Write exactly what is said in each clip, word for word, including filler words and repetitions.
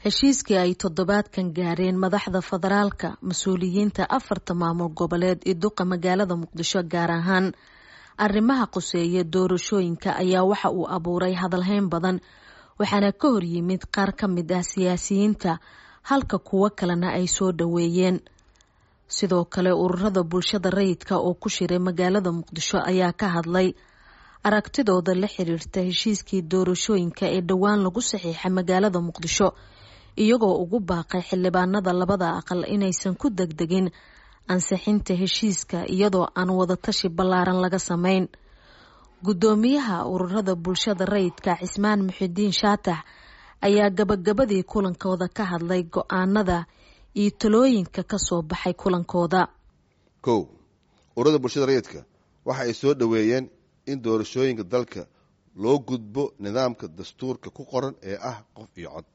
heshiiskii ay toddobaadkan gaareen madaxda federaalka mas-uuliyiinta afarta maamul goboleed ee duqa magaalada muqdisho gaar ahaan arrimaha quseeya doorashooyinka ayaa waxa uu abuuray hadalhayn badan waxaana ka hor yimid qaar ka mid ah siyaasiyiinta halka kuwo kalena ay soo dhaweeyeen sidoo kale ururada bulshada rayidka oo ku shiray magaalada muqdisho ayaa ka hadlay aragtidooda la xiriirta heshiiskii doorashooyinka ee dhowaan lagu saxiixay magaalada muqdisho iyagoo ugu baaqay xildhibaanada labada aqal inaysan ku degdegin ansixinta heshiiska iyadoo aan wadatashi ballaaran laga sameyn gudoomiyaha ururada bulshada rayidka Cismaan Muxidiin Shaatax ayaa gabagabadii kulankooda ka hadlay go'aanada iyo talooyinka ka soo baxay kulankooda. kow ururada bulshada rayidka waxa ay soo dhaweeyeen in doorashooyinka dalka loo gudbo nidaamka dastuurka ku qoran ee ah qof iyo cod.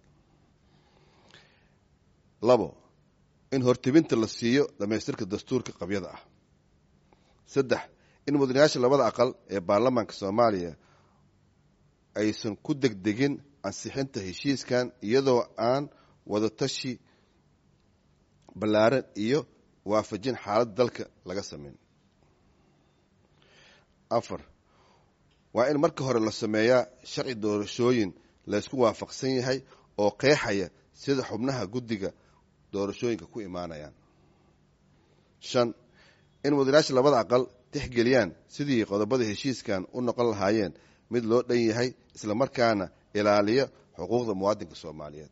labo in hortibinta la siiyo dhamaystirka dastuurka qabyada ah. saddex in mudanayaasha labada aqal ee baarlamaanka Soomaaliya aysan ku degdegin ansixinta heshiiskan iyadoo aan wada tashi ballaaran iyo waafajin xaaladda dalka laga sameyn. afar waa in marka hore la sameeyaa sharci doorashooyin la isku waafaqsan yahay oo qeexaya sida xubnaha guddiga doorashooyinka ku imaanayaan. shan in mudanayaasha labada aqal tixgeliyaan sidii qodobada heshiiskan u noqon lahaayeen mid loo dhan yahay isla markaana ilaaliya xuquuqda muwaadinka Soomaaliyeed.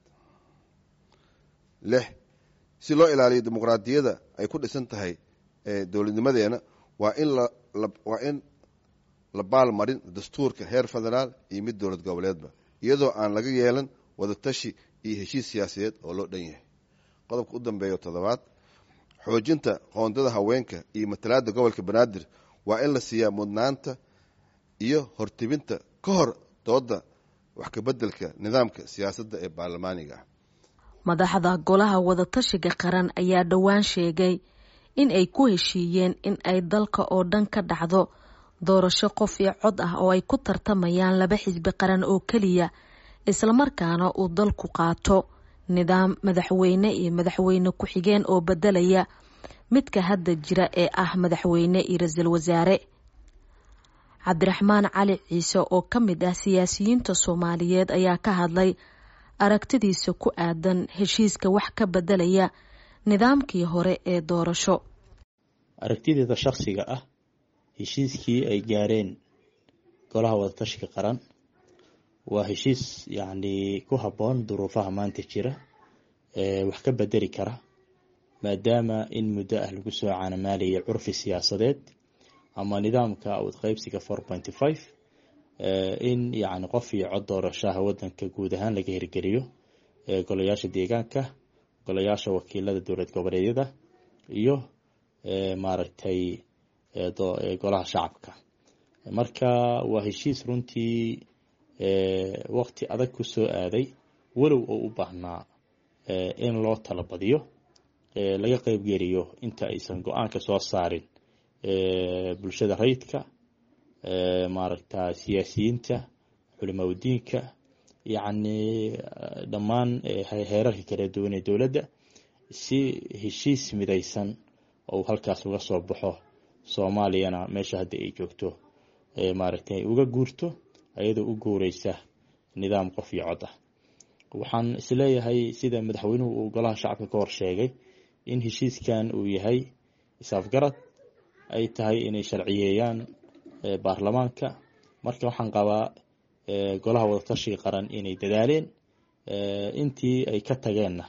lix si loo ilaaliyo dimuqraadiyadda ay ku dhisan tahay ee dowladnimadeena waa in la waa in la baalmarin dastuurka heer federaal iyo mid dowlad goboleedba iyadoo aan laga yeelan wada tashi iyo heshiis siyaasadeed oo loo dhan yahay. qodobka u dambeeya toddobaad xoojinta qoondada haweenka iyo matalaadda gobolka Banaadir waa in la siiyaa mudnaanta iyo hortibinta ka hor dooda wax ka beddelka nidaamka siyaasadda ee baarlamaaniga ah. madaxda golaha wadatashiga qaran ayaa dhowaan sheegay in ay ku heshiiyeen in ay dalka oo dhan ka dhacdo doorasho qof iyo cod ah oo ay ku tartamayaan laba xisbi qaran oo kaliya isla markaana uu dalku qaato nidaam madaxweyne iyo madaxweyne ku xigeen oo bedelaya midka hadda jira ee ah madaxweyne iyo ra'iisul wasaare. Cabdiraxmaan Cali Ciise oo ka mid ah siyaasiyiinta Soomaaliyeed ayaa ka hadlay aragtidiisa ku aadan heshiiska wax ka bedelaya nidaamkii hore ee doorasho. aragtideeda shakhsiga ah heshiiskii ay gaareen golaha wadatashiga qaran waa heshiis yacni ku habboon duruufaha maanta jira ee wax ka bedeli kara maadaama in muddo ah lagu soo caanamaaliyay curfi siyaasadeed ama nidaamka awood qaybsiga four point five ee in yacni qof iyo cod doorashaha waddanka guud ahaan laga hirgeliyo ee golayaasha deegaanka golayaasha wakiilada dowlad goboleedyada iyo ee maaragtay ee golaha shacabka. marka waa heshiis runtii ee waqti adag ku soo aaday walow oo u baahnaa ee in loo talabadiyo ee laga qayb geliyo inta aysan go'aanka soo saarin ee bulshada rayidka ee maaragta siyaasiyiinta culimadiinka yacni dhammaan heerarka kala duwan ee dowladda si heshiis midaysan oo halkaas uga soo baxo Soomaaliyana meesha hadda ay joogto ee maaragtay uga guurto ayadoo u guureysa nidaam qof iyo cod ah. waxaan isleeyahay sida madaxweynuhu uu golaha shacabka ka hor sheegay in heshiiskan uu yahay isafgarad ay tahay inay sharciyeeyaan baarlamaanka. marka waxaan qabaa golaha wadatashiga qaran inay dadaaleen intii ay ka tageenna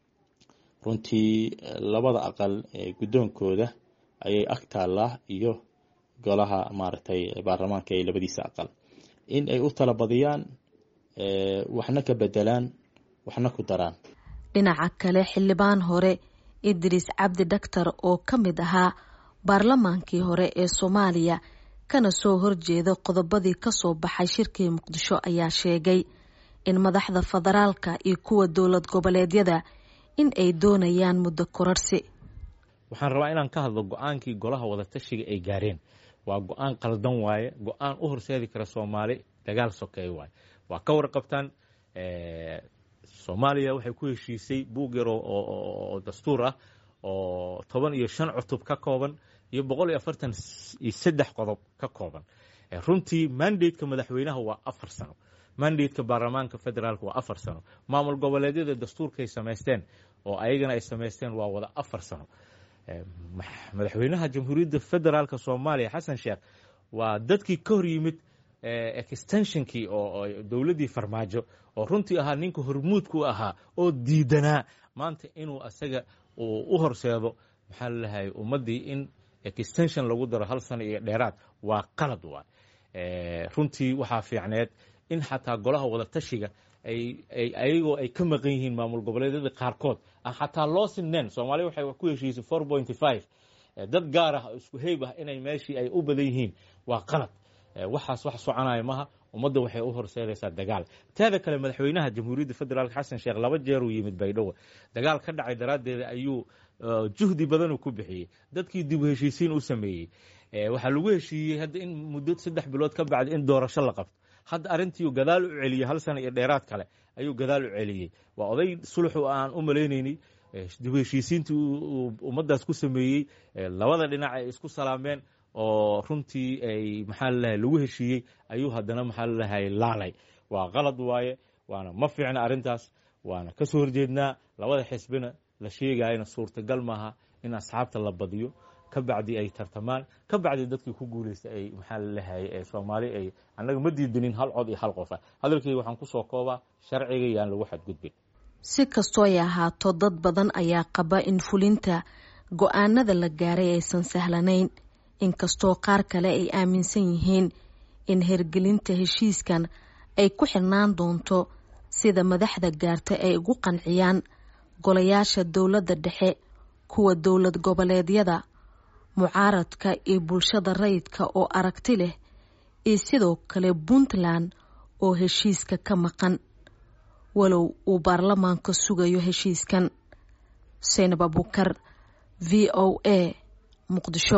runtii labada aqal ee gudoonkooda ayay agtaalaa iyo golaha maaragtay baarlamaanka ee labadiisa aqal in ay u talabadiyaan ee waxna ka bedelaan waxna ku daraan. dhinaca kale xildhibaan hore Idris Cabdi Dhaktar oo ka mid ahaa baarlamaankii hore ee Soomaaliya kana soo horjeeda qodobadii ka soo baxay shirkii Muqdisho ayaa sheegay in madaxda federaalka iyo kuwa dowlad goboleedyada in ay doonayaan muddo kororsi. waxaan rabaa inaan ka hadlo go'aankii golaha wadatashiga ay gaareen waa go'aan qaldan waaye go'aan u horseedi kara Soomaali dagaal sokeey waaye waa ka warqabtaan ee soomaaliya waxay ku heshiisay buug yar oo dastuur ah oo toban iyo shan cutub ka kooban iyo boqol iyo afartan iyo saddex qodob ka kooban. runtii mandate-ka madaxweynaha waa afar sano, mandate-ka baarlamaanka federaalka waa afar sano, maamul goboleedyada dastuurka ay samaysteen oo ayagana ay samaysteen waa wada afar sano. madaxweynaha jamhuuriyadda federaalka soomaaliya xasan sheekh waa dadkii ka hor yimid extensionkii oo dowladdii farmaajo oo runtii ahaa ninka hormuudku ahaa oo diidanaa maanta inuu asaga u horseedo maxaa lalahay ummaddii in extension lagu daro hal sano iyo dheeraad waa qalad waay. runtii waxaa fiicneed in xataa golaha wadatashiga ayagoo ay ka maqan yihiin maamul goboleedyada qaarkood aan xataa loo sineen. soomaaliya waxay ku heshiisay four point five dad gaar ah isku heyb ah inay meeshii ay u badan yihiin waa qalad. waxaas wax soconaya maha, ummadda waxay u horseedaysaa dagaal. teeda kale madaxweynaha jamhuuriyadda federaalka xasan sheekh laba jeer uu yimid baydhabo, dagaal ka dhacay daraaddeeda ayuu juhdi badan ku bixiyey, dadkii dib u heshiisiin u sameeyey. waxaa lagu heshiiyey hadda in muddo saddex bilood ka bacdi in doorasho la qabto. hadda arrintii gadaal u celiyey, hal sano iyo dheeraad kale ayuu gadaal u celiyey. waa oday sulxu aan u maleynaynay dib u heshiisiintii ummaddaas ku sameeyey, labada dhinac ay isku salaameen oo runtii ay maxaa lalahay lagu heshiiyey ayuu haddana maxaa lalahay laalay. waa qalad waaye, waana ma fiicna arrintaas, waana ka soo horjeednaa. labada xisbina la sheegayana suurtagal maaha in asxaabta la badiyo ka bacdi ay tartamaan, ka bacdi dadkii ku guulaysta ay maxaa lalahay soomaali ay annaga ma diidanin hal cod iyo hal qof ah. hadalkayga waxaan ku soo koobaa sharciga yaan lagu xadgudbin. si kastoo ay ahaato dad badan ayaa qaba in fulinta go-aanada la gaaray aysan sahlanayn, inkastoo qaar kale ay aaminsan yihiin in hergelinta heshiiskan ay ku xirnaan doonto sida madaxda gaarta ay ugu qanciyaan golayaasha dowladda dhexe, kuwa dowlad goboleedyada, mucaaradka iyo bulshada rayidka oo aragti leh, iyo sidoo kale puntland oo heshiiska ka maqan walow uu baarlamaanka sugayo heshiiskan. Seynab Abuukar, V O A, Muqdisho.